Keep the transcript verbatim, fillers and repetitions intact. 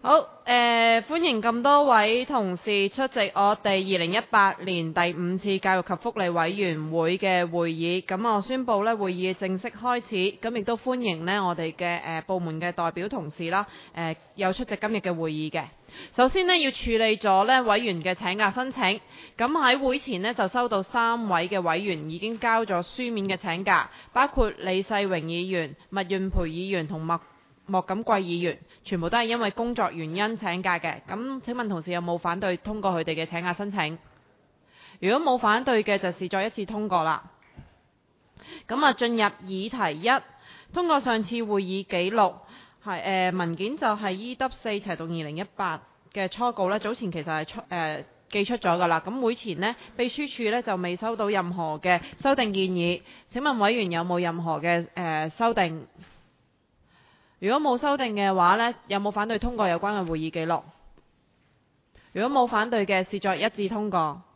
好，誒、呃，歡迎咁多位同事出席我哋二零一八年第五次教育及福利委員會嘅會議。咁我宣布咧會議正式開始。咁亦都歡迎呢我哋嘅誒部門嘅代表同事啦，誒、呃、有出席今日嘅會議嘅。首先呢，要處理咗呢委員嘅請假申請。咁喺會前呢，就收到三位嘅委員已經交咗書面嘅請假，包括李世榮議員、麥潤培議員同麥莫錦貴議員，全部都係因為工作原因請假嘅。咁請問同事有冇反對通過佢哋嘅請假申請？如果冇反對嘅，就視作一次通過啦。咁啊，進入議題一，通過上次會議記錄，係誒、呃、文件就係 E W 四斜動二零一八嘅初稿呢，早前其實係出誒、呃、寄出咗㗎啦。咁會前呢，秘書處呢就未收到任何嘅修訂建議。請問委員有冇任何嘅誒、呃、修訂？如果冇修訂嘅話呢，有冇反對通過有關嘅會議記錄？如果冇反對嘅，視作一致通過。